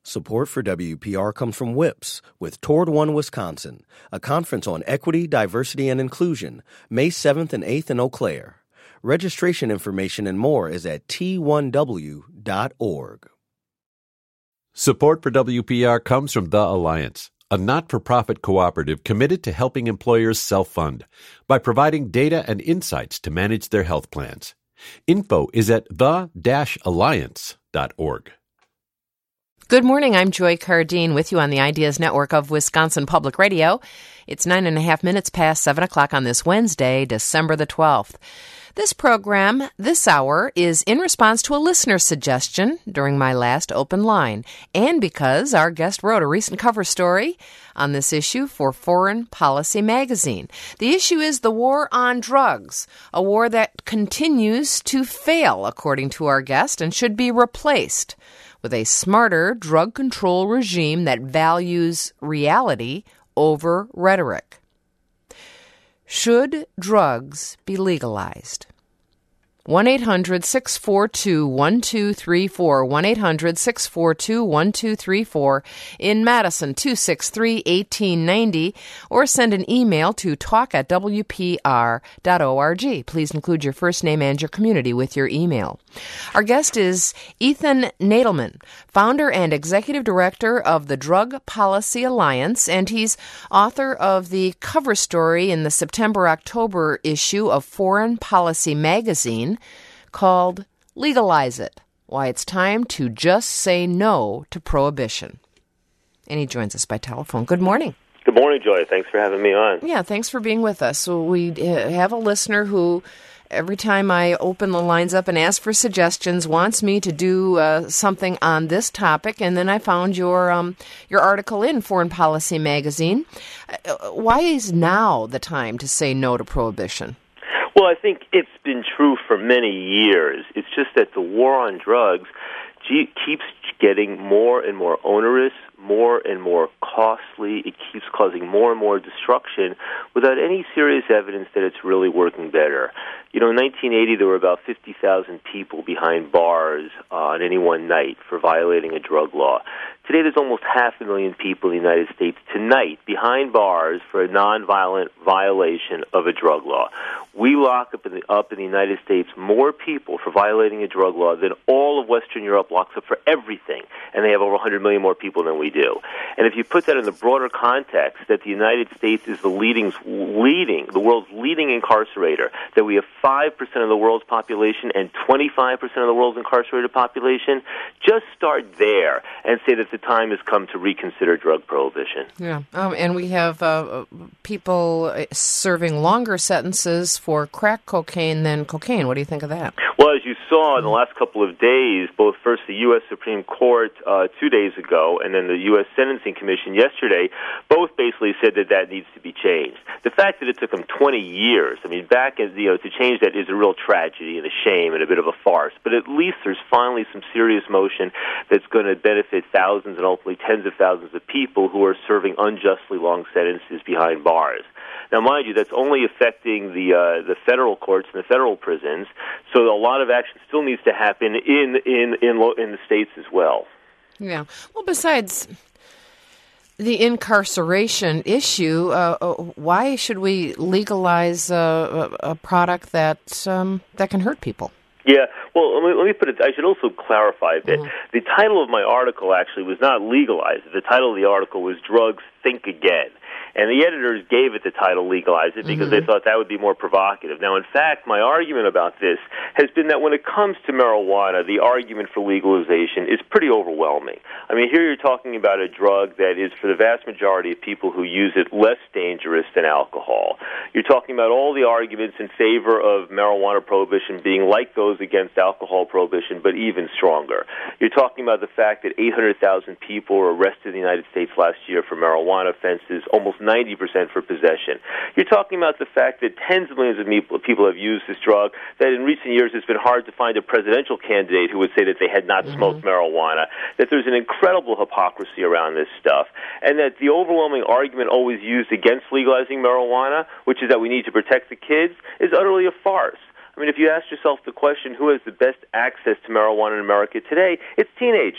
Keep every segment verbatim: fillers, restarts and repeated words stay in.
Support for W P R comes from WHIPS with Toward One Wisconsin, a conference on equity, diversity, and inclusion, May seventh and eighth in Eau Claire. Registration information and more is at T one W dot org. Support for W P R comes from The Alliance, a not-for-profit cooperative committed to helping employers self-fund by providing data and insights to manage their health plans. Info is at the dash alliance dot org. Good morning. I'm Joy Cardine with you on the Ideas Network of Wisconsin Public Radio. It's nine and a half minutes past seven o'clock on this Wednesday, December the twelfth. This program, this hour, is in response to a listener suggestion during my last open line, and because our guest wrote a recent cover story on this issue for Foreign Policy magazine. The issue is the war on drugs, a war that continues to fail, according to our guest, and should be replaced with a smarter drug control regime that values reality over rhetoric. Should drugs be legalized? one eight hundred six four two one two three four, one eight hundred six four two one two three four, in Madison two six three one eight nine zero, or send an email to talk at w p r dot org. Please include your first name and your community with your email. Our guest is Ethan Nadelmann, founder and executive director of the Drug Policy Alliance, and he's author of the cover story in the September-October issue of Foreign Policy magazine called Legalize It, Why It's Time to Just Say No to Prohibition. And he joins us by telephone. Good morning. Good morning, Joy. Thanks for having me on. Yeah, thanks for being with us. So we have a listener who, every time I open the lines up and ask for suggestions, wants me to do uh, something on this topic, and then I found your um, your article in Foreign Policy magazine. Uh, why is now the time to say no to prohibition? Well, I think it's been true for many years. It's just that the war on drugs ge- keeps getting more and more onerous, more and more costly. It keeps causing more and more destruction without any serious evidence that it's really working better. You know, in nineteen eighty, there were about fifty thousand people behind bars uh, on any one night for violating a drug law. Today, there's almost half a million people in the United States tonight behind bars for a nonviolent violation of a drug law. We lock up in the, up in the United States more people for violating a drug law than all of Western Europe locks up for everything, and they have over one hundred million more people than we do. And if you put that in the broader context, that the United States is the leading, leading, the world's leading incarcerator, that we have five percent of the world's population and twenty-five percent of the world's incarcerated population, just start there and say that the time has come to reconsider drug prohibition. Yeah, um, and we have uh, people serving longer sentences for crack cocaine than cocaine. What do you think of that? Well, as you saw in the last couple of days, both first the U S Supreme Court uh, two days ago and then the U S Sentencing Commission yesterday, both basically said that that needs to be changed. The fact that it took them twenty years, I mean, back in, you know, to change that is a real tragedy and a shame and a bit of a farce. But at least there's finally some serious motion that's going to benefit thousands and ultimately tens of thousands of people who are serving unjustly long sentences behind bars. Now, mind you, that's only affecting the uh, the federal courts and the federal prisons, so a lot of action still needs to happen in in in, lo- in the states as well. Yeah. Well, besides the incarceration issue, uh, why should we legalize uh, a product that um, that can hurt people? Yeah, well, let me, let me put it, I should also clarify that mm-hmm. the title of my article actually was not Legalize It. The title of the article was Drugs Think Again. And the editors gave it the title Legalize It because mm-hmm. they thought that would be more provocative. Now, in fact, my argument about this has been that when it comes to marijuana, the argument for legalization is pretty overwhelming. I mean, here you're talking about a drug that is, for the vast majority of people who use it, less dangerous than alcohol. You're talking about all the arguments in favor of marijuana prohibition being like those against alcohol prohibition, but even stronger. You're talking about the fact that eight hundred thousand people were arrested in the United States last year for marijuana offenses, almost ninety percent for possession. You're talking about the fact that tens of millions of people have used this drug, that in recent years it's been hard to find a presidential candidate who would say that they had not mm-hmm. smoked marijuana, that there's an incredible hypocrisy around this stuff, and that the overwhelming argument always used against legalizing marijuana, which is that we need to protect the kids, is utterly a farce. I mean, if you ask yourself the question, who has the best access to marijuana in America today, it's teenagers.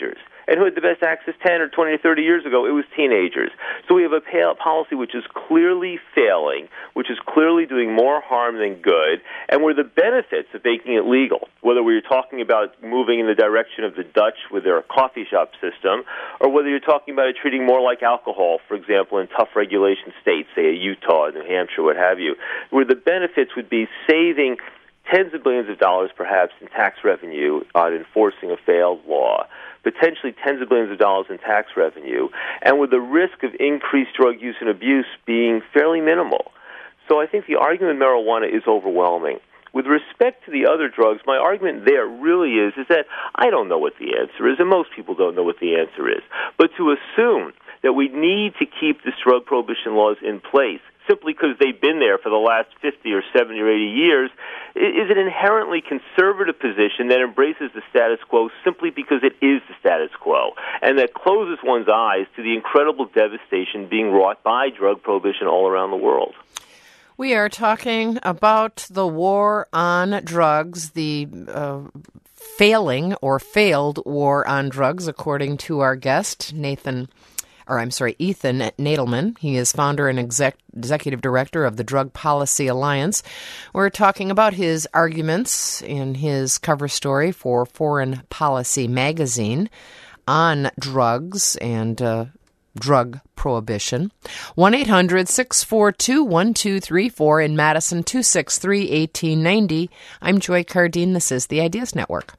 And who had the best access ten or twenty or thirty years ago? It was teenagers. So we have a policy which is clearly failing, which is clearly doing more harm than good, and where the benefits of making it legal, whether we're talking about moving in the direction of the Dutch with their coffee shop system, or whether you're talking about it treating more like alcohol, for example, in tough regulation states, say Utah, New Hampshire, what have you, where the benefits would be saving tens of billions of dollars, perhaps, in tax revenue on enforcing a failed law, potentially tens of billions of dollars in tax revenue, and with the risk of increased drug use and abuse being fairly minimal. So I think the argument with marijuana is overwhelming. With respect to the other drugs, my argument there really is, is that I don't know what the answer is, and most people don't know what the answer is. But to assume that we need to keep these drug prohibition laws in place simply because they've been there for the last fifty or seventy or eighty years is an inherently conservative position that embraces the status quo simply because it is the status quo, and that closes one's eyes to the incredible devastation being wrought by drug prohibition all around the world. We are talking about the war on drugs, the uh, failing or failed war on drugs, according to our guest, Nathan or I'm sorry, Ethan Nadelmann. He is founder and exec- executive director of the Drug Policy Alliance. We're talking about his arguments in his cover story for Foreign Policy magazine on drugs and uh, drug prohibition. one eight hundred six four two one two three four in Madison, two six three, one eight nine zero. I'm Joy Cardine. This is the Ideas Network.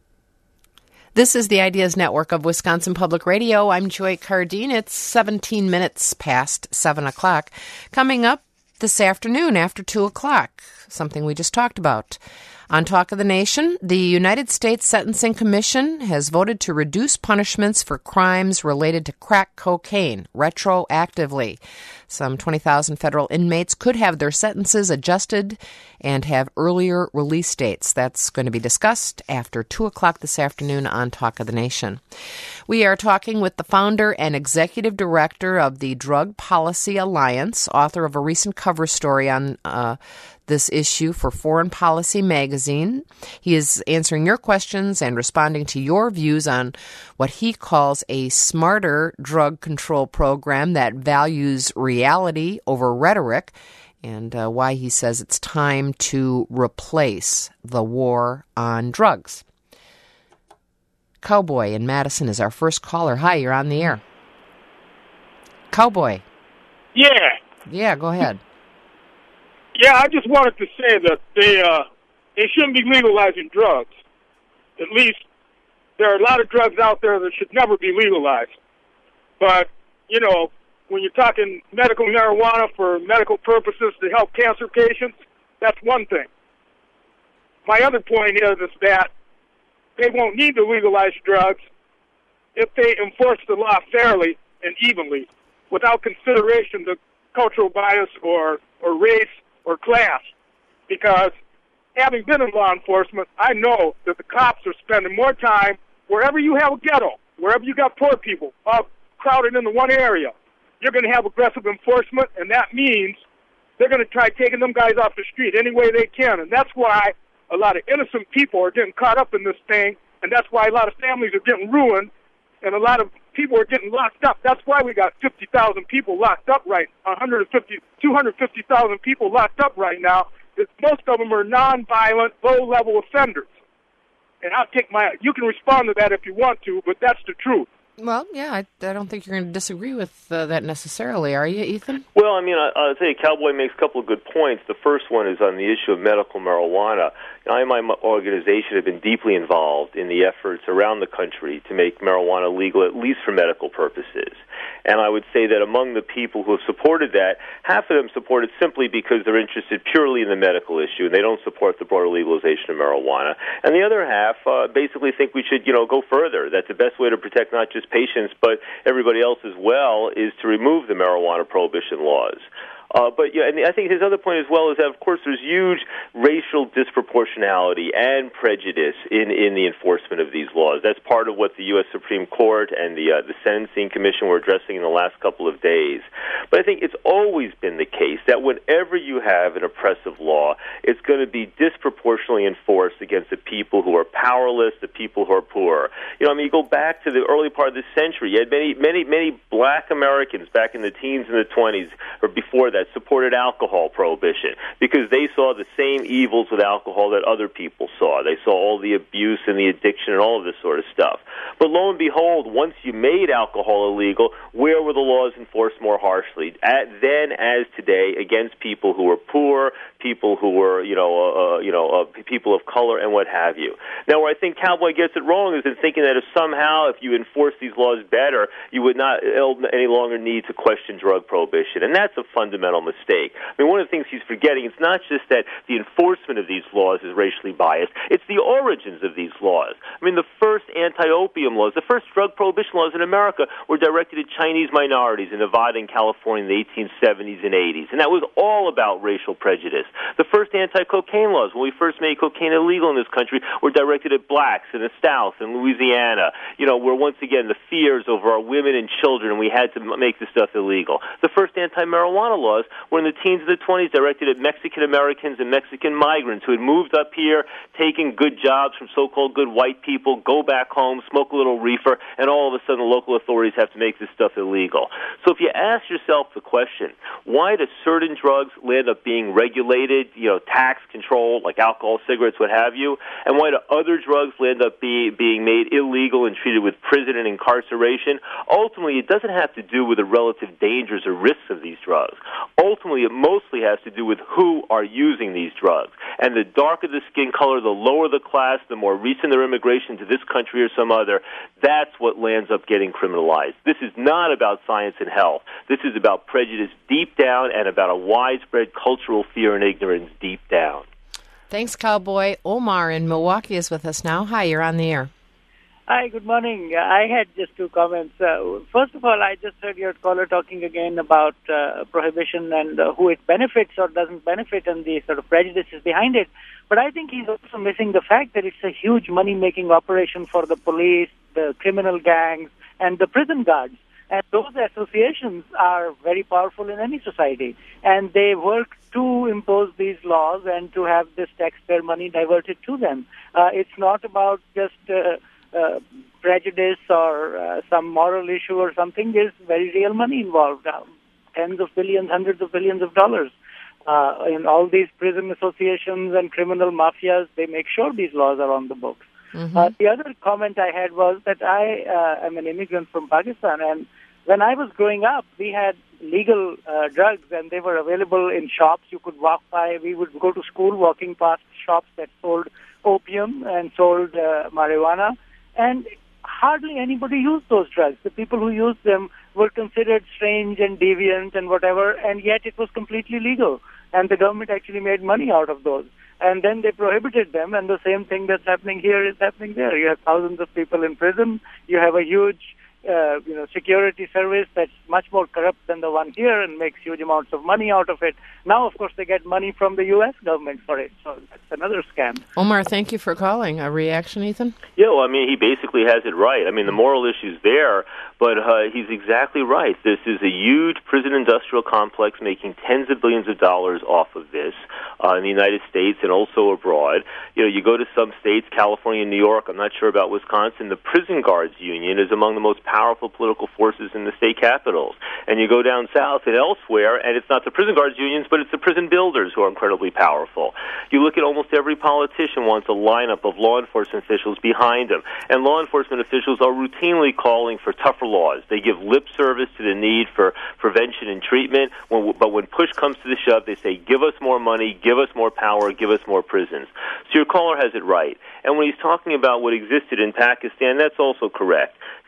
This is the Ideas Network of Wisconsin Public Radio. I'm Joy Cardine. It's seventeen minutes past seven o'clock. Coming up this afternoon after two o'clock, something we just talked about. On Talk of the Nation, the United States Sentencing Commission has voted to reduce punishments for crimes related to crack cocaine retroactively. Some twenty thousand federal inmates could have their sentences adjusted and have earlier release dates. That's going to be discussed after two o'clock this afternoon on Talk of the Nation. We are talking with the founder and executive director of the Drug Policy Alliance, author of a recent cover story on uh, this issue for Foreign Policy magazine. He is answering your questions and responding to your views on what he calls a smarter drug control program that values reality over rhetoric, and uh, why he says it's time to replace the war on drugs. Cowboy in Madison is our first caller. Hi, you're on the air. Cowboy. Yeah. Yeah, go ahead. Yeah, I just wanted to say that they uh, they shouldn't be legalizing drugs. At least there are a lot of drugs out there that should never be legalized. But, you know, when you're talking medical marijuana for medical purposes to help cancer patients, that's one thing. My other point is, is that they won't need to legalize drugs if they enforce the law fairly and evenly without consideration to cultural bias or, or race or class, because having been in law enforcement, I know that the cops are spending more time wherever you have a ghetto, wherever you got poor people all crowded into one area. You're going to have aggressive enforcement, and that means they're going to try taking them guys off the street any way they can, and that's why a lot of innocent people are getting caught up in this thing, and that's why a lot of families are getting ruined, and a lot of people are getting locked up. That's why we got fifty thousand people locked up right, one hundred fifty, two hundred fifty thousand people locked up right now. Most of them are non-violent, low-level offenders. And I'll take my, you can respond to that if you want to, but that's the truth. Well, yeah, I, I don't think you're going to disagree with uh, that necessarily, are you, Ethan? Well, I mean, I, I'll tell you, Cowboy makes a couple of good points. The first one is on the issue of medical marijuana. I and my organization have been deeply involved in the efforts around the country to make marijuana legal, at least for medical purposes. And I would say that among the people who have supported that, half of them support it simply because they're interested purely in the medical issue, and they don't support the broader legalization of marijuana. And the other half uh, basically think we should, you know, go further, that the best way to protect not just patients but everybody else as well is to remove the marijuana prohibition laws. Uh, but yeah, and I think his other point as well is that, of course, there's huge racial disproportionality and prejudice in, in the enforcement of these laws. That's part of what the U S Supreme Court and the uh, the Sentencing Commission were addressing in the last couple of days. But I think it's always been the case that whenever you have an oppressive law, it's going to be disproportionately enforced against the people who are powerless, the people who are poor. You know, I mean, you go back to the early part of this century, you had many, many, many black Americans back in the teens and the twenties, or before that, supported alcohol prohibition because they saw the same evils with alcohol that other people saw. They saw all the abuse and the addiction and all of this sort of stuff. But lo and behold, once you made alcohol illegal, where were the laws enforced more harshly? At, then, as today, against people who were poor, people who were, you know, uh, you know, uh, people of color, and what have you. Now, where I think Cowboy gets it wrong is in thinking that if somehow, if you enforce these laws better, you would not any longer need to question drug prohibition, and that's a fundamental mistake. I mean, one of the things he's forgetting, it's not just that the enforcement of these laws is racially biased, it's the origins of these laws. I mean, the first anti-opium laws, the first drug prohibition laws in America were directed at Chinese minorities in Nevada and California in the eighteen seventies and eighties, and that was all about racial prejudice. The first anti-cocaine laws, when we first made cocaine illegal in this country, were directed at blacks in the South and Louisiana, you know, where once again the fears over our women and children, and we had to make this stuff illegal. The first anti-marijuana laws were in the teens and the twenties, directed at Mexican Americans and Mexican migrants who had moved up here, taken good jobs from so-called good white people, go back home, smoke a little reefer, and all of a sudden the local authorities have to make this stuff illegal. So if you ask yourself the question, why do certain drugs end up being regulated, you know, tax controlled, like alcohol, cigarettes, what have you, and why do other drugs end up be, being made illegal and treated with prison and incarceration? Ultimately, it doesn't have to do with the relative dangers or risks of these drugs. Ultimately, it mostly has to do with who are using these drugs. And the darker the skin color, the lower the class, the more recent their immigration to this country or some other, that's what lands up getting criminalized. This is not about science and health. This is about prejudice deep down and about a widespread cultural fear and ignorance deep down. Thanks, Cowboy. Omar in Milwaukee is with us now. Hi, you're on the air. Hi, good morning. Uh, I had just two comments. Uh, first of all, I just heard your caller talking again about uh, prohibition and uh, who it benefits or doesn't benefit and the sort of prejudices behind it. But I think he's also missing the fact that it's a huge money-making operation for the police, the criminal gangs, and the prison guards. And those associations are very powerful in any society. And they work to impose these laws and to have this taxpayer money diverted to them. Uh, it's not about just uh, uh, prejudice or uh, some moral issue or something. There's very real money involved, uh, tens of billions, hundreds of billions of dollars. Uh, in all these prison associations and criminal mafias, they make sure these laws are on the books. Mm-hmm. Uh, the other comment I had was that I uh, am an immigrant from Pakistan, and when I was growing up, we had legal uh, drugs, and they were available in shops. You could walk by. We would go to school walking past shops that sold opium and sold uh, marijuana, and hardly anybody used those drugs. The people who used them were considered strange and deviant and whatever, and yet it was completely legal, and the government actually made money out of those. And then they prohibited them, and the same thing that's happening here is happening there. You have thousands of people in prison. You have a huge Uh, you know, security service that's much more corrupt than the one here and makes huge amounts of money out of it. Now, of course, they get money from the U S government for it, so that's another scam. Omar, thank you for calling. A reaction, Ethan? Yeah, well, I mean, he basically has it right. I mean, the moral issue's there, but uh, he's exactly right. This is a huge prison industrial complex making tens of billions of dollars off of this uh, in the United States and also abroad. You know, you go to some states, California, New York, I'm not sure about Wisconsin, the prison guards union is among the most powerful political forces in the state capitals. And you go down south and elsewhere, and it's not the prison guards unions, but it's the prison builders who are incredibly powerful. You look at almost every politician wants a lineup of law enforcement officials behind them, and law enforcement officials are routinely calling for tougher laws. They give lip service to the need for prevention and treatment, when, but when push comes to the shove, they say, give us more money, give us more power, give us more prisons. So your caller has it right. And when he's talking about what existed in Pakistan, that's also correct. That throughout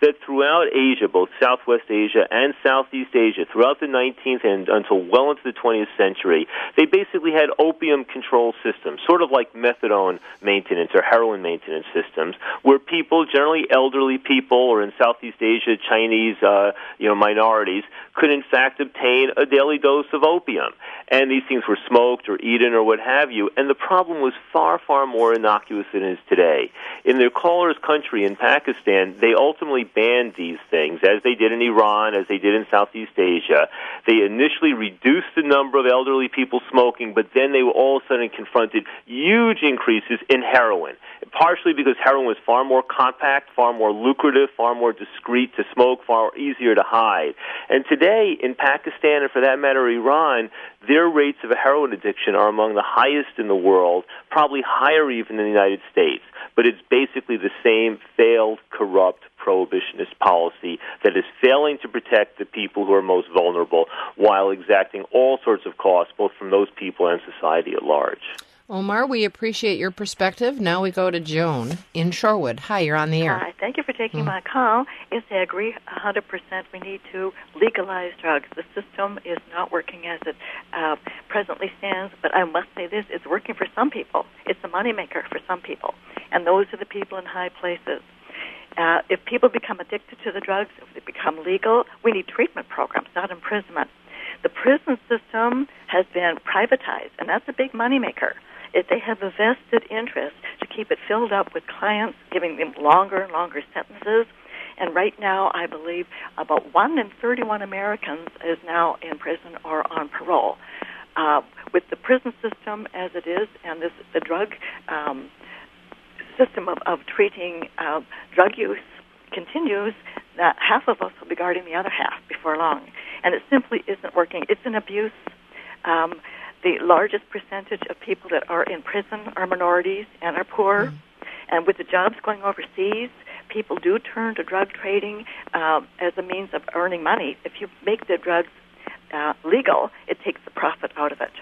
throughout Asia, both Southwest Asia and Southeast Asia, throughout the nineteenth and until well into the twentieth century, they basically had opium control systems, sort of like methadone maintenance or heroin maintenance systems, where people, generally elderly people, or in Southeast Asia, Chinese, uh, you know, minorities, could in fact obtain a daily dose of opium. And these things were smoked or eaten or what have you, and the problem was far, far more innocuous than it is today. In their caller's country, in Pakistan, they ultimately banned these things, as they did in Iran, as they did in Southeast Asia. They initially reduced the number of elderly people smoking, but then they were all of a sudden confronted huge increases in heroin, partially because heroin was far more compact, far more lucrative, far more discreet to smoke, far easier to hide. And today, in Pakistan, and for that matter, Iran, their rates of heroin addiction are among the highest in the world, probably higher even than the United States. But it's basically the same failed, corrupt, prohibitionist policy that is failing to protect the people who are most vulnerable while exacting all sorts of costs, both from those people and society at large. Omar, we appreciate your perspective. Now we go to Joan in Shorewood. Hi, you're on the air. Hi, thank you for taking Mm. my call. Yes, I agree one hundred percent. We need to legalize drugs. The system is not working as it uh, presently stands, but I must say this, it's working for some people. It's a moneymaker for some people, and those are the people in high places. Uh, if people become addicted to the drugs, if they become legal, we need treatment programs, not imprisonment. The prison system has been privatized, and that's a big moneymaker. If they have a vested interest to keep it filled up with clients, giving them longer and longer sentences. And right now, I believe about one in thirty-one Americans is now in prison or on parole. Uh, with the prison system as it is, and this the drug um, system of, of treating uh, drug use continues, that half of us will be guarding the other half before long. And it simply isn't working. It's an abuse. Um, The largest percentage of people that are in prison are minorities and are poor. Mm. And with the jobs going overseas, people do turn to drug trading uh, as a means of earning money. If you make the drugs uh, legal, it takes the profit out of it.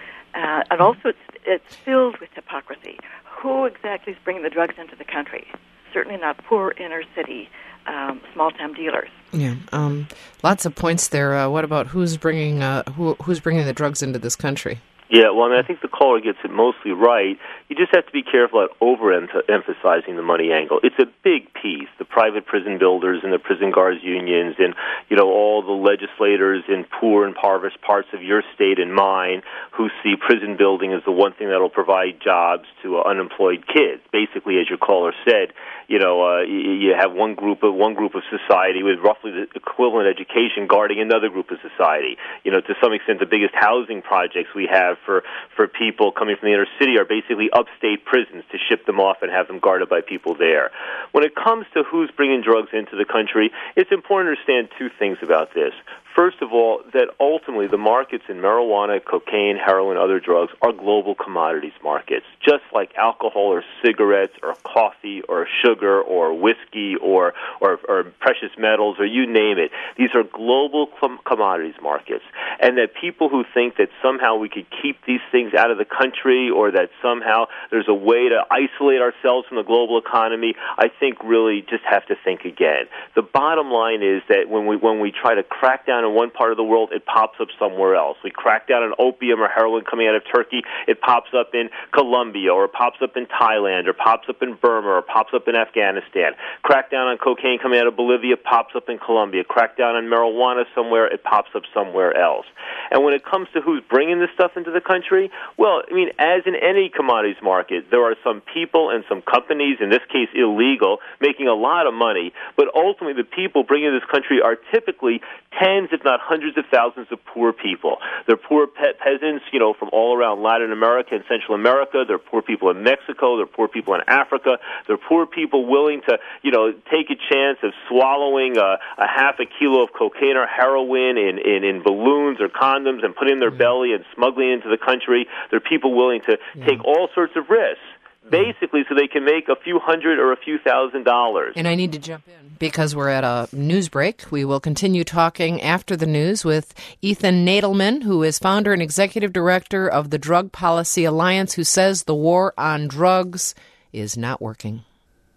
Uh, and also it's, it's filled with hypocrisy. Who exactly is bringing the drugs into the country? Certainly not poor inner-city um, small-time dealers. Yeah, um, lots of points there. Uh, what about who's bringing uh, who, who's bringing the drugs into this country? Yeah, well, I mean, I think the caller gets it mostly right. You just have to be careful about overemphasizing the money angle. It's a big piece. The private prison builders and the prison guards unions and, you know, all the legislators in poor and impoverished parts of your state and mine who see prison building as the one thing that will provide jobs to uh, unemployed kids. Basically, as your caller said, you know, uh, you have one group of one group of society with roughly the equivalent education guarding another group of society. You know, to some extent, the biggest housing projects we have for for people coming from the inner city are basically upstate prisons to ship them off and have them guarded by people there. When it comes to who's bringing drugs into the country, it's important to understand two things about this. First of all, that ultimately the markets in marijuana, cocaine, heroin, other drugs are global commodities markets, just like alcohol or cigarettes or coffee or sugar or whiskey or, or, or precious metals or you name it. These are global com- commodities markets. And that people who think that somehow we could keep these things out of the country or that somehow there's a way to isolate ourselves from the global economy, I think really just have to think again. The bottom line is that when we when we try to crack down in one part of the world, it pops up somewhere else. We crack down on opium or heroin coming out of Turkey, it pops up in Colombia or it pops up in Thailand or pops up in Burma or pops up in Afghanistan. Crack down on cocaine coming out of Bolivia, pops up in Colombia. Crack down on marijuana somewhere, it pops up somewhere else. And when it comes to who's bringing this stuff into the country, well, I mean, as in any commodities market, there are some people and some companies, in this case illegal, making a lot of money, but ultimately the people bringing this country are typically tens, if not hundreds of thousands of poor people. They're poor pe- peasants, you know, from all around Latin America and Central America. They're poor people in Mexico. They're poor people in Africa. They're poor people willing to, you know, take a chance of swallowing a, a half a kilo of cocaine or heroin in, in, in balloons or condoms and putting in their belly and smuggling into the country. They're people willing to yeah. take all sorts of risks, basically so they can make a few hundred or a few thousand dollars. And I need to jump in because we're at a news break. We will continue talking after the news with Ethan Nadelmann, who is founder and executive director of the Drug Policy Alliance, who says the war on drugs is not working.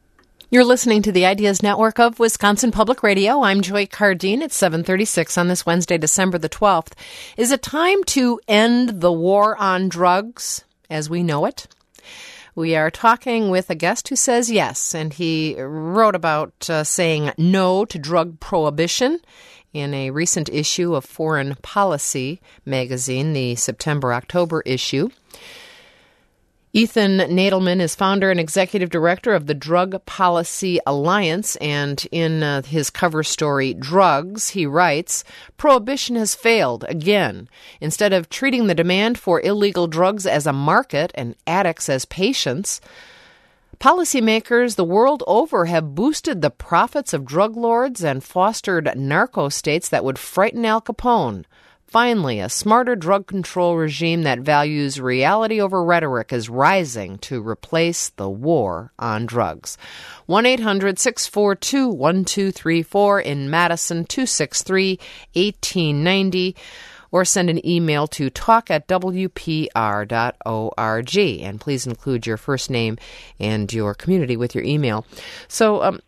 You're listening to the Ideas Network of Wisconsin Public Radio. I'm Joy Cardine at seven thirty-six on this Wednesday, December the twelfth. Is it time to end the war on drugs as we know it? We are talking with a guest who says yes, and he wrote about uh, saying no to drug prohibition in a recent issue of Foreign Policy magazine, the September-October issue. Ethan Nadelman is founder and executive director of the Drug Policy Alliance, and in uh, his cover story, Drugs, he writes, "Prohibition has failed again. Instead of treating the demand for illegal drugs as a market and addicts as patients, policymakers the world over have boosted the profits of drug lords and fostered narco states that would frighten Al Capone. Finally, a smarter drug control regime that values reality over rhetoric is rising to replace the war on drugs." one eight hundred six four two one two three four in Madison, two six three one eight nine zero, or send an email to talk at w p r dot org. And please include your first name and your community with your email. So, um,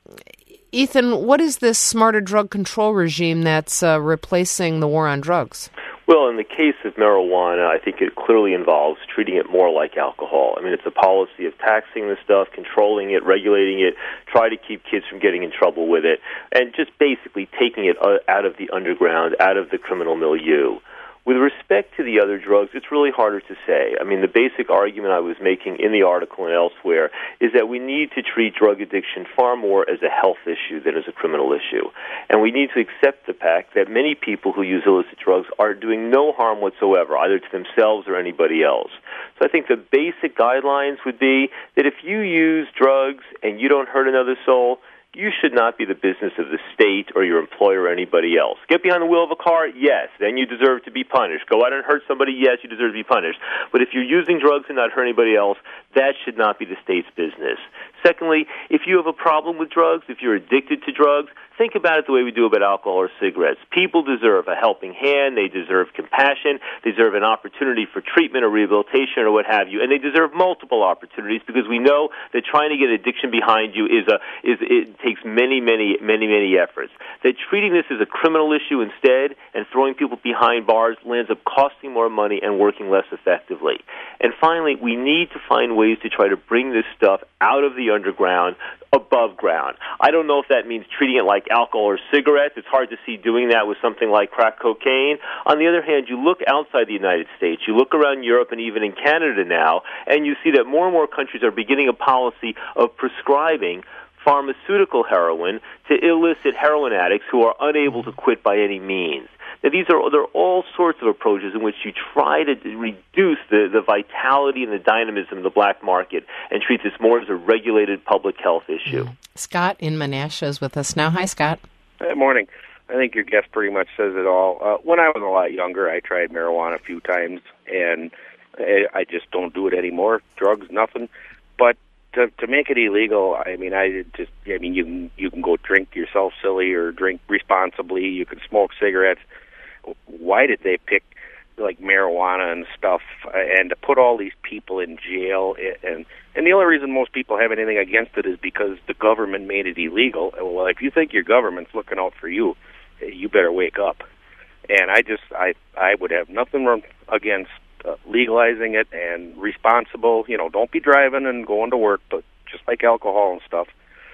Ethan, what is this smarter drug control regime that's uh, replacing the war on drugs? Well, in the case of marijuana, I think it clearly involves treating it more like alcohol. I mean, it's a policy of taxing the stuff, controlling it, regulating it, try to keep kids from getting in trouble with it, and just basically taking it out of the underground, out of the criminal milieu. With respect to the other drugs, it's really harder to say. I mean, the basic argument I was making in the article and elsewhere is that we need to treat drug addiction far more as a health issue than as a criminal issue. And we need to accept the fact that many people who use illicit drugs are doing no harm whatsoever, either to themselves or anybody else. So I think the basic guidelines would be that if you use drugs and you don't hurt another soul, you should not be the business of the state or your employer or anybody else. Get behind the wheel of a car? Yes. Then you deserve to be punished. Go out and hurt somebody? Yes, you deserve to be punished. But if you're using drugs and not hurt anybody else, that should not be the state's business. Secondly, if you have a problem with drugs, if you're addicted to drugs, think about it the way we do about alcohol or cigarettes. People deserve a helping hand. They deserve compassion. They deserve an opportunity for treatment or rehabilitation or what have you. And they deserve multiple opportunities because we know that trying to get addiction behind you is a is it takes many, many, many, many efforts. That treating this as a criminal issue instead and throwing people behind bars lands up costing more money and working less effectively. And finally, we need to find ways to try to bring this stuff out of the underground, above ground. I don't know if that means treating it like alcohol or cigarettes. It's hard to see doing that with something like crack cocaine. On the other hand, you look outside the United States, you look around Europe and even in Canada now, and you see that more and more countries are beginning a policy of prescribing pharmaceutical heroin to illicit heroin addicts who are unable to quit by any means. Now, these are there are all sorts of approaches in which you try to reduce the, the vitality and the dynamism of the black market and treat this more as a regulated public health issue. Mm. Scott in Menasha is with us now. Hi, Scott. Good morning. I think your guest pretty much says it all. Uh, when I was a lot younger, I tried marijuana a few times, and I just don't do it anymore. Drugs, nothing. But to to make it illegal, I mean, I just, I mean, you can you can go drink yourself silly or drink responsibly. You can smoke cigarettes. Why did they pick like marijuana and stuff, and to put all these people in jail? And and the only reason most people have anything against it is because the government made it illegal. Well, if you think your government's looking out for you, you better wake up. And I just I I would have nothing wrong against uh, legalizing it and responsible. You know, don't be driving and going to work, but just like alcohol and stuff,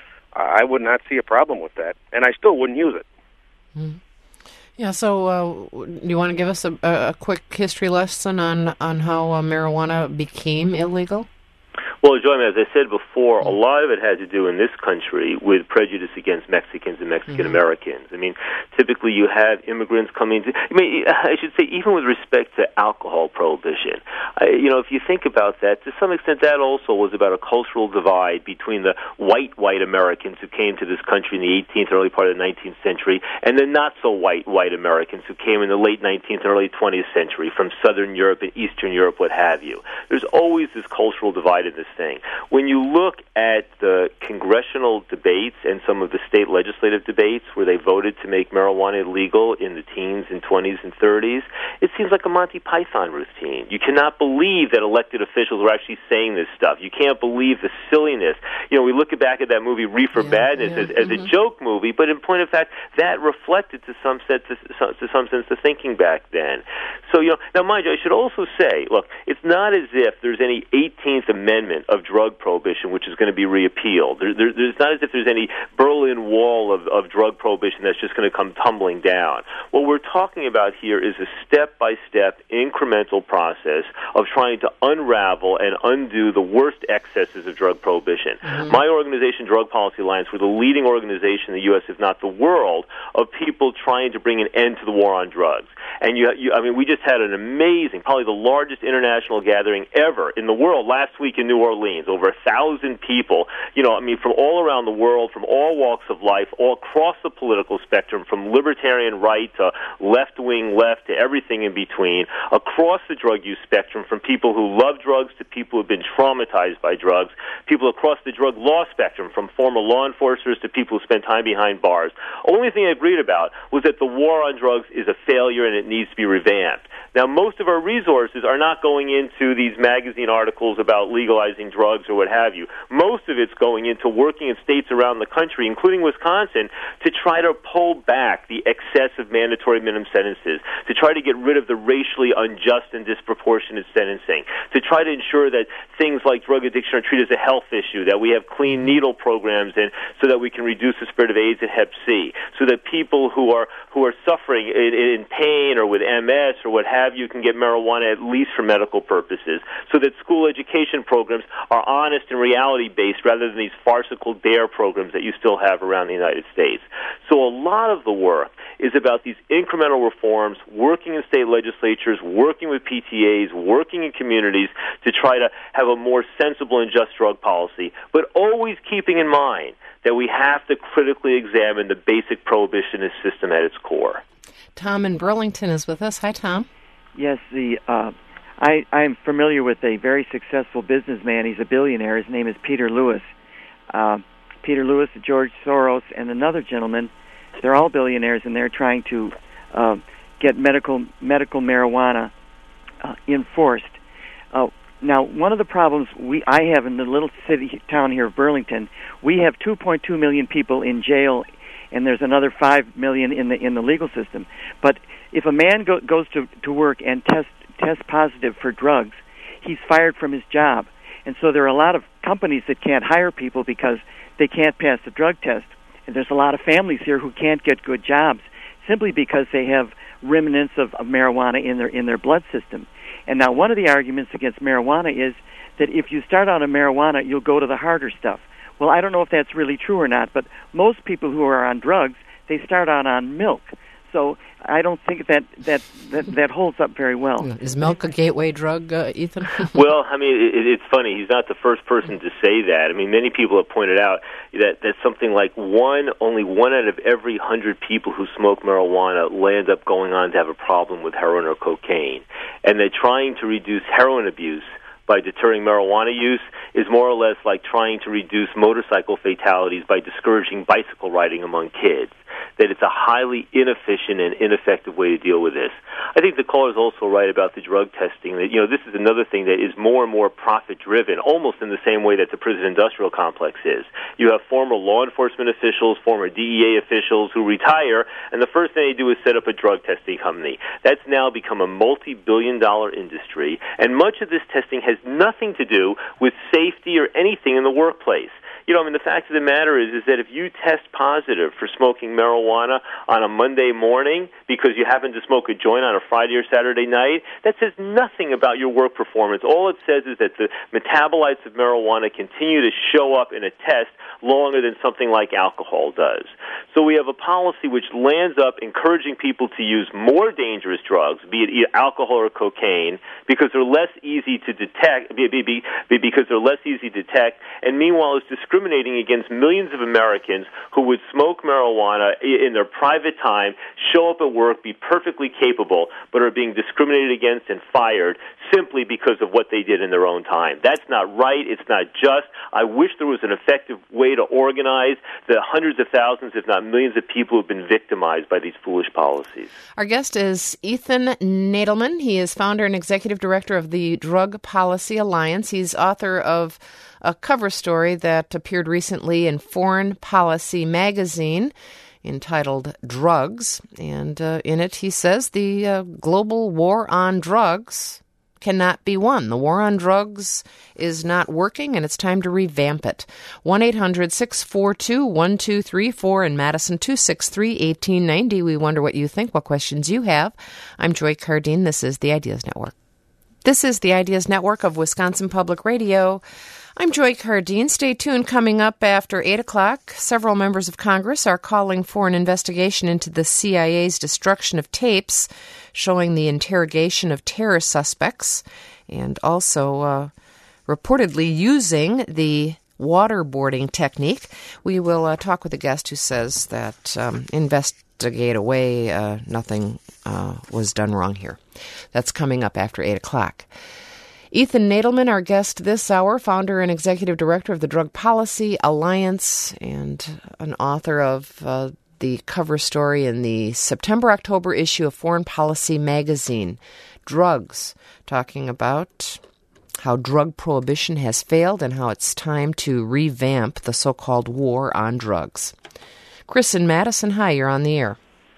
I would not see a problem with that, and I still wouldn't use it. Mm-hmm. Yeah, so uh, do you want to give us a, a quick history lesson on, on how uh, marijuana became illegal? Well, Joy, as I said before, a lot of it had to do in this country with prejudice against Mexicans and Mexican Americans. I mean, typically you have immigrants coming to, I mean, I should say, even with respect to alcohol prohibition, I, you know, if you think about that, to some extent that also was about a cultural divide between the white, white Americans who came to this country in the eighteenth, early part of the nineteenth century, and the not-so-white, white Americans who came in the late nineteenth and early twentieth century from Southern Europe and Eastern Europe, what have you. There's always this cultural divide in this thing. When you look at the congressional debates and some of the state legislative debates where they voted to make marijuana illegal in the teens and twenties and thirties, it seems like a Monty Python routine. You cannot believe that elected officials were actually saying this stuff. You can't believe the silliness. You know, we look back at that movie Reefer yeah, Badness yeah. as, as mm-hmm. a joke movie, but in point of fact, that reflected to some sense, to, to some sense, the thinking back then. So, you know, now mind you, I should also say, look, it's not as if there's any eighteenth Amendment of drug prohibition which is going to be repealed. There, there, there's not as if there's any Berlin Wall of, of drug prohibition that's just going to come tumbling down. What we're talking about here is a step-by-step, incremental process of trying to unravel and undo the worst excesses of drug prohibition. Mm-hmm. My organization, Drug Policy Alliance, we're the leading organization in the U S, if not the world, of people trying to bring an end to the war on drugs. And you, you, I mean, we just had an amazing, probably the largest international gathering ever in the world last week in New Orleans. Over a thousand people, you know, I mean, from all around the world, from all walks of life, all across the political spectrum, from libertarian right to left-wing left to everything in between, across the drug use spectrum, from people who love drugs to people who have been traumatized by drugs, people across the drug law spectrum, from former law enforcers to people who spend time behind bars. Only thing I agreed about was that the war on drugs is a failure and it needs to be revamped. Now, most of our resources are not going into these magazine articles about legalizing drugs or what have you. Most of it's going into working in states around the country, including Wisconsin, to try to pull back the excess of mandatory minimum sentences, to try to get rid of the racially unjust and disproportionate sentencing, to try to ensure that things like drug addiction are treated as a health issue, that we have clean needle programs in so that we can reduce the spread of AIDS and Hep C, so that people who are who are suffering in, in pain or with M S or what have you can get marijuana at least for medical purposes, so that school education programs are honest and reality-based rather than these farcical DARE programs that you still have around the United States. So a lot of the work is about these incremental reforms, working in state legislatures, working with P T As, working in communities to try to have a more sensible and just drug policy, but always keeping in mind that we have to critically examine the basic prohibitionist system at its core. Tom in Burlington is with us. Hi, Tom. Yes, the uh, I I'm familiar with a very successful businessman. He's a billionaire. His name is Peter Lewis. Uh, Peter Lewis, George Soros, and another gentleman. They're all billionaires, and they're trying to uh, get medical medical marijuana uh, enforced. Uh, now, one of the problems we I have in the little city town here of Burlington, we have two point two million people in jail, and there's another five million in the in the legal system. But if a man go, goes to, to work and test test positive for drugs, he's fired from his job. And so there are a lot of companies that can't hire people because they can't pass the drug test. And there's a lot of families here who can't get good jobs simply because they have remnants of, of marijuana in their in their blood system. And now one of the arguments against marijuana is that if you start out on marijuana, you'll go to the harder stuff. Well, I don't know if that's really true or not, but most people who are on drugs, they start out on milk. So I don't think that that, that, that holds up very well. Is milk a gateway drug, uh, Ethan? Well, I mean, it, it's funny. He's not the first person to say that. I mean, many people have pointed out that, that something like one, only one out of every hundred people who smoke marijuana land up going on to have a problem with heroin or cocaine. And that trying to reduce heroin abuse by deterring marijuana use is more or less like trying to reduce motorcycle fatalities by discouraging bicycle riding among kids. That it's a highly inefficient and ineffective way to deal with this. I think the caller is also right about the drug testing. That, you know, this is another thing that is more and more profit-driven, almost in the same way that the prison-industrial complex is. You have former law enforcement officials, former D E A officials who retire, and the first thing they do is set up a drug testing company. That's now become a multi-billion dollar industry, and much of this testing has nothing to do with safety or anything in the workplace. You know, I mean, the fact of the matter is, is that if you test positive for smoking marijuana on a Monday morning because you happen to smoke a joint on a Friday or Saturday night, that says nothing about your work performance. All it says is that the metabolites of marijuana continue to show up in a test longer than something like alcohol does. So we have a policy which lands up encouraging people to use more dangerous drugs, be it alcohol or cocaine, because they're less easy to detect, be, be, be, because they're less easy to detect, and meanwhile is discriminating discriminating against millions of Americans who would smoke marijuana in their private time, show up at work, be perfectly capable, but are being discriminated against and fired simply because of what they did in their own time. That's not right. It's not just. I wish there was an effective way to organize the hundreds of thousands, if not millions of people who have been victimized by these foolish policies. Our guest is Ethan Nadelmann. He is founder and executive director of the Drug Policy Alliance. He's author of a cover story that appeared recently in Foreign Policy magazine entitled Drugs. And uh, in it, he says the uh, global war on drugs cannot be won. The war on drugs is not working, and it's time to revamp it. one eight hundred six four two one two three four in Madison, two six three one eight nine zero. We wonder what you think, what questions you have. I'm Joy Cardine. This is the Ideas Network. This is the Ideas Network of Wisconsin Public Radio. I'm Joy Cardine. Stay tuned. Coming up after eight o'clock, several members of Congress are calling for an investigation into the C I A's destruction of tapes showing the interrogation of terror suspects, and also uh, reportedly using the waterboarding technique. We will uh, talk with a guest who says that um, investigate away, uh, nothing uh, was done wrong here. That's coming up after eight o'clock. Ethan Nadelmann, our guest this hour, founder and executive director of the Drug Policy Alliance and an author of uh, the cover story in the September-October issue of Foreign Policy magazine, Drugs, talking about how drug prohibition has failed and how it's time to revamp the so-called war on drugs. Chris in Madison, hi, you're on the air.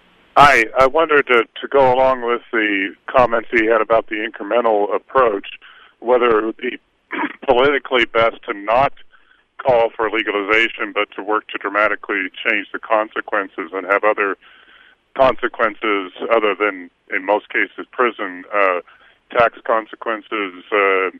Hi, I wanted to, to go along with the comments he had about the incremental approach, whether it would be politically best to not call for legalization, but to work to dramatically change the consequences and have other consequences other than, in most cases, prison, uh, tax consequences, uh,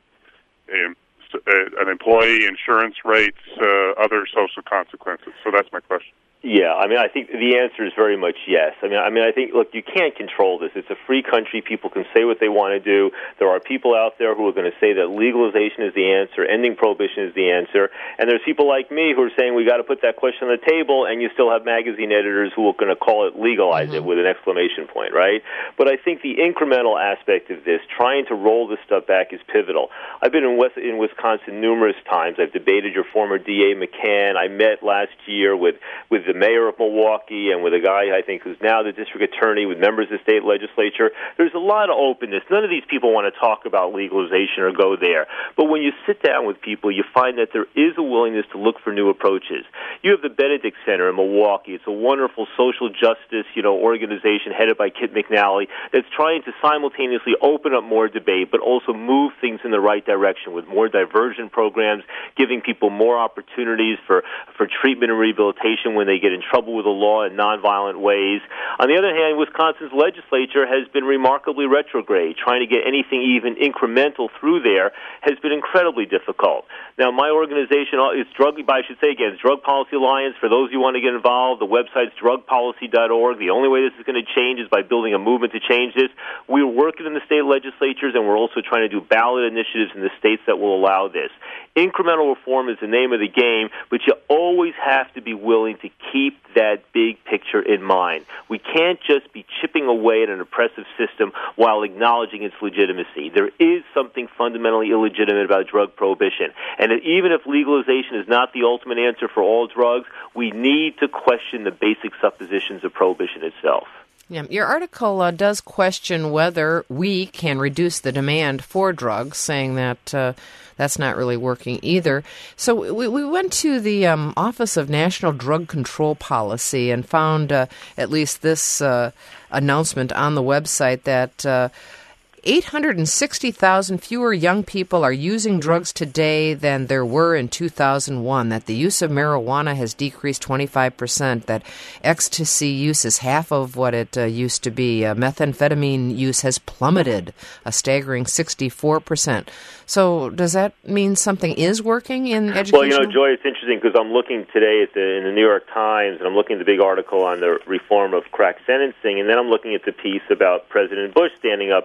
an employee insurance rates, uh, other social consequences. So that's my question. Yeah, I mean, I think the answer is very much yes. I mean, I mean, I think, look, you can't control this. It's a free country. People can say what they want to do. There are people out there who are going to say that legalization is the answer, ending prohibition is the answer, and there's people like me who are saying we got to put that question on the table, and you still have magazine editors who are going to call it legalize mm-hmm. it with an exclamation point, right? But I think the incremental aspect of this, trying to roll this stuff back, is pivotal. I've been in West, in Wisconsin numerous times. I've debated your former D A McCann. I met last year with with the mayor of Milwaukee and with a guy I think who's now the district attorney, with members of the state legislature. There's a lot of openness. None of these people want to talk about legalization or go there. But when you sit down with people, you find that there is a willingness to look for new approaches. You have the Benedict Center in Milwaukee. It's a wonderful social justice, you know, organization headed by Kit McNally that's trying to simultaneously open up more debate, but also move things in the right direction with more diversion programs, giving people more opportunities for, for treatment and rehabilitation when they get in trouble with the law in nonviolent ways. On the other hand, Wisconsin's legislature has been remarkably retrograde. Trying to get anything even incremental through there has been incredibly difficult. Now, my organization is Drug, I should say again, it's Drug Policy Alliance. For those who want to get involved, the website's drug policy dot org. The only way this is going to change is by building a movement to change this. We're working in the state legislatures, and we're also trying to do ballot initiatives in the states that will allow this. Incremental reform is the name of the game, but you always have to be willing to keep that big picture in mind. We can't just be chipping away at an oppressive system while acknowledging its legitimacy. There is something fundamentally illegitimate about drug prohibition. And even if legalization is not the ultimate answer for all drugs, we need to question the basic suppositions of prohibition itself. Yeah, your article uh, does question whether we can reduce the demand for drugs, saying that uh, that's not really working either. So we, we went to the um, Office of National Drug Control Policy and found uh, at least this uh, announcement on the website that uh, eight hundred sixty thousand fewer young people are using drugs today than there were in two thousand one, that the use of marijuana has decreased twenty-five percent, that ecstasy use is half of what it uh, used to be. Uh, methamphetamine use has plummeted, a staggering sixty-four percent. So does that mean something is working in education? Well, you know, Joy, it's interesting because I'm looking today at the, in the New York Times, and I'm looking at the big article on the reform of crack sentencing, and then I'm looking at the piece about President Bush standing up and announcing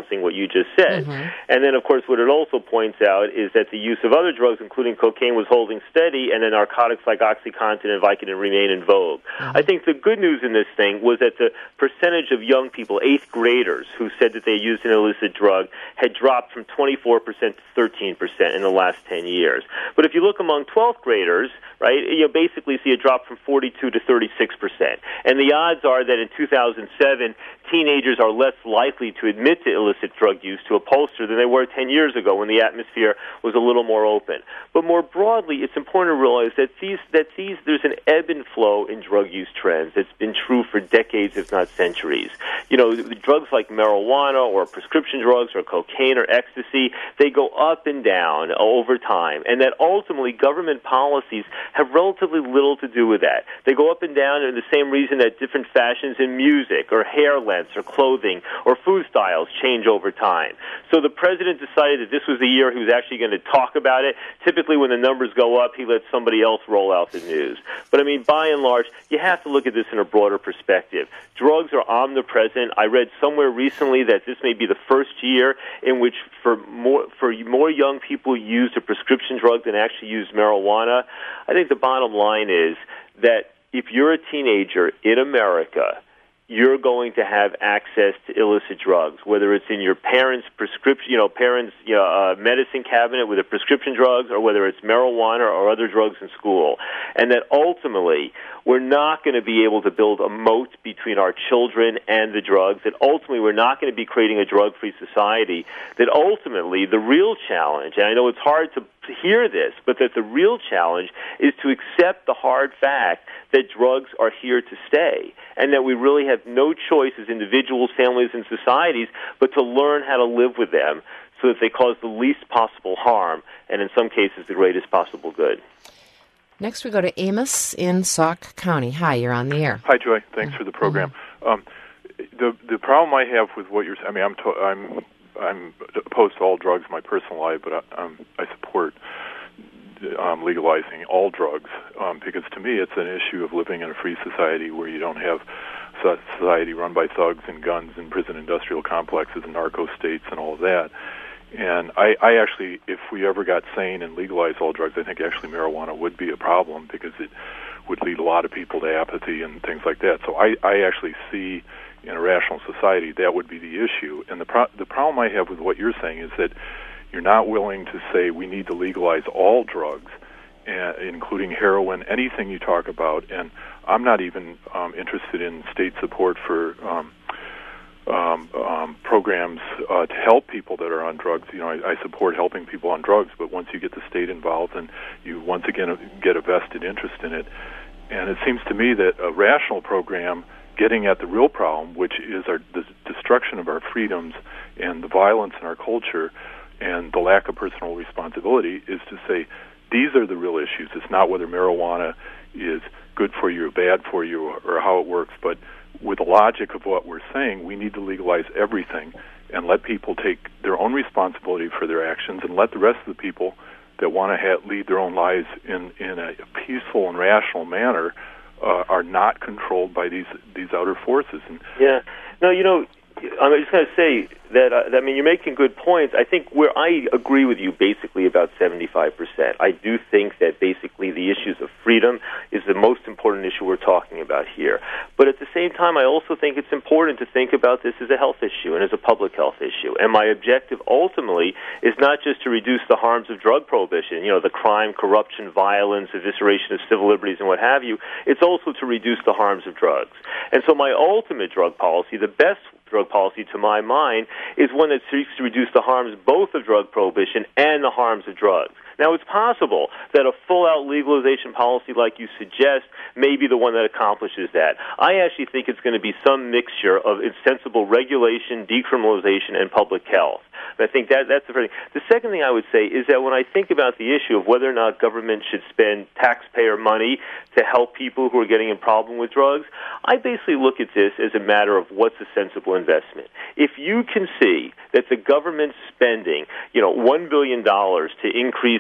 balancing what you just said. Mm-hmm. And then, of course, what it also points out is that the use of other drugs, including cocaine, was holding steady, and then narcotics like OxyContin and Vicodin remain in vogue. Mm-hmm. I think the good news in this thing was that the percentage of young people, eighth graders, who said that they used an illicit drug had dropped from twenty-four percent to thirteen percent in the last ten years. But if you look among twelfth graders, right, you basically see a drop from forty-two to thirty-six percent. And the odds are that in two thousand seven, teenagers are less likely to admit to illicit drug use to a pollster than they were ten years ago when the atmosphere was a little more open. But more broadly, it's important to realize that these that these there's an ebb and flow in drug use trends. It's been true for decades, if not centuries. You know, drugs like marijuana or prescription drugs or cocaine or ecstasy, they go up and down over time, and that ultimately government policies have relatively little to do with that. They go up and down for the same reason that different fashions in music or hair lengths or clothing or food styles change over time. So the president decided that this was the year he was actually going to talk about it. Typically when the numbers go up, he lets somebody else roll out the news. But I mean, by and large, you have to look at this in a broader perspective. Drugs are omnipresent. I read somewhere recently that this may be the first year in which for more for more young people used a prescription drug than actually used marijuana. I think the bottom line is that if you're a teenager in America, you're going to have access to illicit drugs, whether it's in your parents' prescription, you know, parents' you know, uh, medicine cabinet with a prescription drugs, or whether it's marijuana or other drugs in school, and that ultimately we're not going to be able to build a moat between our children and the drugs, that ultimately we're not going to be creating a drug-free society, that ultimately the real challenge, and I know it's hard to hear this, but that the real challenge is to accept the hard fact that drugs are here to stay, and that we really have no choice as individuals, families, and societies but to learn how to live with them so that they cause the least possible harm and in some cases the greatest possible good. Next we go to Amos in Sauk County. Hi, you're on the air. Hi, Joy. Thanks for the program. Mm-hmm. Um, the the problem I have with what you're saying, I mean, I'm to, I'm I'm opposed to all drugs in my personal life, but I, um, I support um, legalizing all drugs um, because to me it's an issue of living in a free society where you don't have a society run by thugs and guns and prison industrial complexes and narco states and all of that. And I, I actually, if we ever got sane and legalized all drugs, I think actually marijuana would be a problem because it would lead a lot of people to apathy and things like that. So I, I actually see in a rational society that would be the issue. And the pro- the problem I have with what you're saying is that you're not willing to say we need to legalize all drugs, uh, including heroin, anything you talk about. And I'm not even um, interested in state support for um, um, um, programs uh, to help people that are on drugs. You know, I, I support helping people on drugs, but once you get the state involved, and you once again get a vested interest in it. And it seems to me that a rational program getting at the real problem, which is our the destruction of our freedoms and the violence in our culture and the lack of personal responsibility, is to say these are the real issues. It's not whether marijuana is good for you or bad for you or how it works, but with the logic of what we're saying, we need to legalize everything and let people take their own responsibility for their actions and let the rest of the people that want to ha- lead their own lives in, in a peaceful and rational manner uh, are not controlled by these these outer forces. And yeah. No, you know, I'm just going to say that, uh, I mean, you're making good points. I think where I agree with you basically about seventy-five percent. I do think that basically the issues of freedom is the most important issue we're talking about here. But at the same time, I also think it's important to think about this as a health issue and as a public health issue. And my objective ultimately is not just to reduce the harms of drug prohibition, you know, the crime, corruption, violence, evisceration of civil liberties and what have you. It's also to reduce the harms of drugs. And so my ultimate drug policy, the best drug policy to my mind, is one that seeks to reduce the harms both of drug prohibition and the harms of drugs. Now, it's possible that a full-out legalization policy like you suggest may be the one that accomplishes that. I actually think it's going to be some mixture of sensible regulation, decriminalization, and public health. And I think that that's the first thing. The second thing I would say is that when I think about the issue of whether or not government should spend taxpayer money to help people who are getting in problem with drugs, I basically look at this as a matter of what's a sensible investment. If you can see that the government's spending, you know, one billion dollars to increase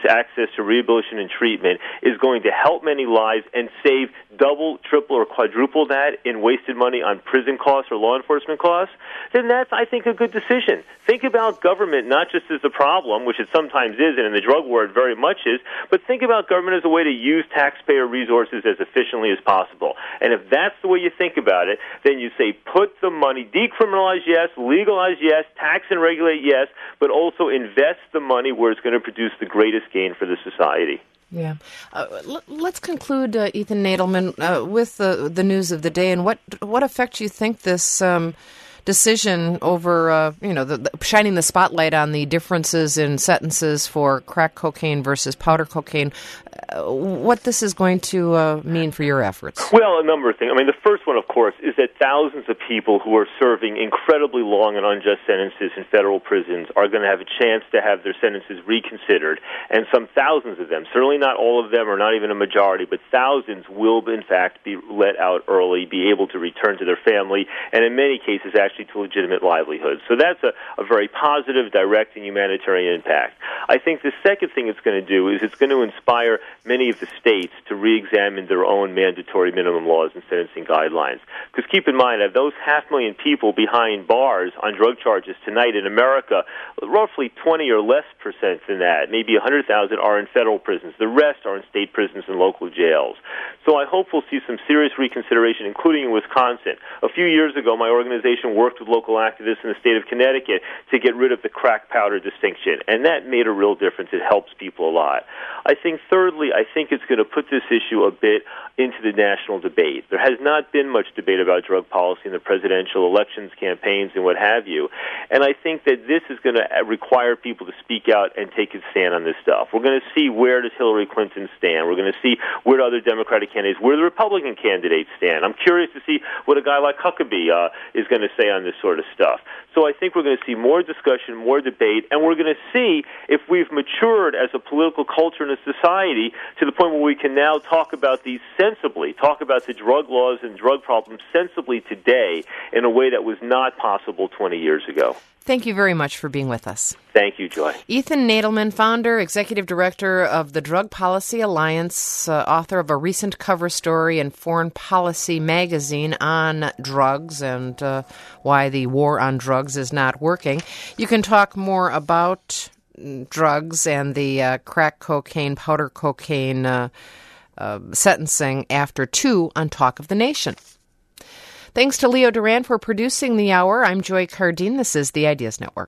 access to rehabilitation and treatment is going to help many lives and save double, triple, or quadruple that in wasted money on prison costs or law enforcement costs, then that's, I think, a good decision. Think about government not just as a problem, which it sometimes is, and in the drug war it very much is, but think about government as a way to use taxpayer resources as efficiently as possible. And if that's the way you think about it, then you say put the money, decriminalize yes, legalize yes, tax and regulate yes, but also invest the money where it's going to produce the greatest gain for the society. Yeah. Uh, l- let's conclude, uh, Ethan Nadelmann, uh, with the, the news of the day and what what effect you think this um, decision over, uh, you know, the, the, shining the spotlight on the differences in sentences for crack cocaine versus powder cocaine, uh, what this is going to uh, mean for your efforts? Well, a number of things. I mean, the first one, of course, is that thousands of people who are serving incredibly long and unjust sentences in federal prisons are going to have a chance to have their sentences reconsidered, and some thousands of them, certainly not all of them or not even a majority, but thousands will, in fact, be let out early, be able to return to their family, and in many cases, actually to legitimate livelihoods. So that's a, a very positive, direct, and humanitarian impact. I think the second thing it's going to do is it's going to inspire many of the states to re-examine their own mandatory minimum laws and sentencing guidelines. Because keep in mind, of those half million people behind bars on drug charges tonight in America, roughly twenty or less percent than that, maybe one hundred thousand, are in federal prisons. The rest are in state prisons and local jails. So I hope we'll see some serious reconsideration, including in Wisconsin. A few years ago, my organization worked with local activists in the state of Connecticut to get rid of the crack powder distinction, and that made a real difference. It helps people a lot. I think, thirdly, I think it's going to put this issue a bit into the national debate. There has not been much debate about drug policy in the presidential elections, campaigns, and what have you, and I think that this is going to require people to speak out and take a stand on this stuff. We're going to see where does Hillary Clinton stand. We're going to see where do other Democratic candidates, where the Republican candidates stand. I'm curious to see what a guy like Huckabee uh, is going to say on this sort of stuff. So I think we're going to see more discussion, more debate, and we're going to see if we've matured as a political culture and a society to the point where we can now talk about these sensibly, talk about the drug laws and drug problems sensibly today in a way that was not possible twenty years ago. Thank you very much for being with us. Thank you, Joy. Ethan Nadelmann, founder, executive director of the Drug Policy Alliance, uh, author of a recent cover story in Foreign Policy magazine on drugs and uh, why the war on drugs is not working. You can talk more about drugs and the uh, crack cocaine, powder cocaine uh, uh, sentencing after two on Talk of the Nation. Thanks to Leo Duran for producing the hour. I'm Joy Cardine. This is the Ideas Network.